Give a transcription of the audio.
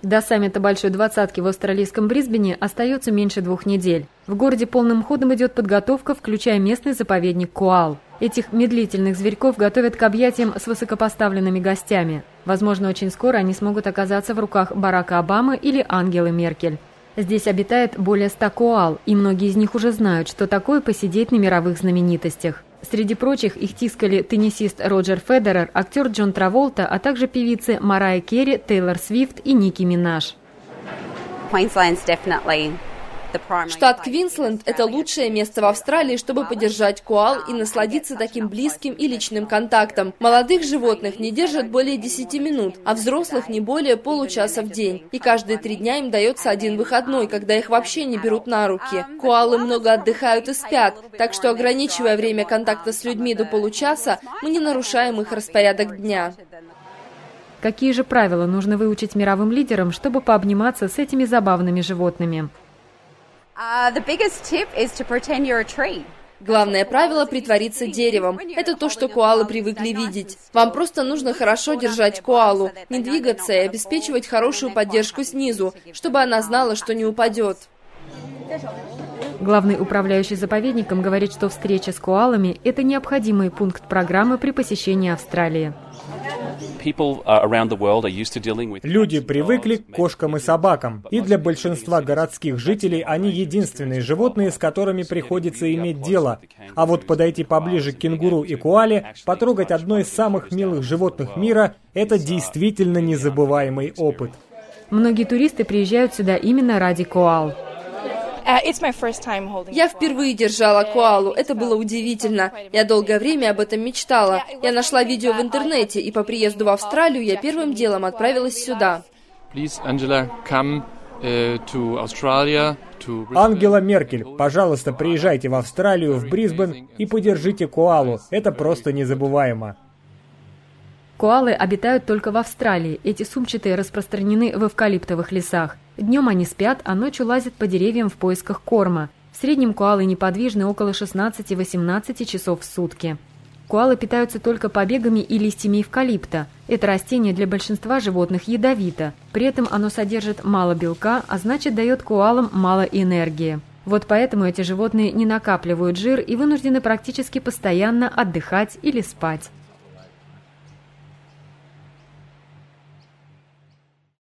До саммита Большой Двадцатки в австралийском Брисбене остается меньше 2 недель. В городе полным ходом идет подготовка, включая местный заповедник коал. Этих медлительных зверьков готовят к объятиям с высокопоставленными гостями. Возможно, очень скоро они смогут оказаться в руках Барака Обамы или Ангелы Меркель. Здесь обитает более 100 коал, и многие из них уже знают, что такое посидеть на мировых знаменитостях. Среди прочих их тискали теннисист Роджер Федерер, актер Джон Траволта, а также певицы Марайя Керри, Тейлор Свифт и Ники Минаж. Штат Квинсленд – это лучшее место в Австралии, чтобы поддержать коал и насладиться таким близким и личным контактом. Молодых животных не держат более 10 минут, а взрослых не более получаса в день. И каждые 3 дня им дается один выходной, когда их вообще не берут на руки. Коалы много отдыхают и спят, так что, ограничивая время контакта с людьми до получаса, мы не нарушаем их распорядок дня. Какие же правила нужно выучить мировым лидерам, чтобы пообниматься с этими забавными животными? Главное правило – притвориться деревом. Это то, что коалы привыкли видеть. Вам просто нужно хорошо держать коалу, не двигаться и обеспечивать хорошую поддержку снизу, чтобы она знала, что не упадет. Главный управляющий заповедником говорит, что встреча с коалами – это необходимый пункт программы при посещении Австралии. Люди привыкли к кошкам и собакам, и для большинства городских жителей они единственные животные, с которыми приходится иметь дело. А вот подойти поближе к кенгуру и коале, потрогать одно из самых милых животных мира – это действительно незабываемый опыт. Многие туристы приезжают сюда именно ради коал. Я впервые держала коалу, это было удивительно. Я долгое время об этом мечтала. Я нашла видео в интернете, и по приезду в Австралию я первым делом отправилась сюда. Ангела Меркель, пожалуйста, приезжайте в Австралию, в Брисбен и подержите коалу. Это просто незабываемо. Коалы обитают только в Австралии. Эти сумчатые распространены в эвкалиптовых лесах. Днем они спят, а ночью лазят по деревьям в поисках корма. В среднем коалы неподвижны около 16-18 часов в сутки. Коалы питаются только побегами и листьями эвкалипта. Это растение для большинства животных ядовито. При этом оно содержит мало белка, а значит дает коалам мало энергии. Вот поэтому эти животные не накапливают жир и вынуждены практически постоянно отдыхать или спать.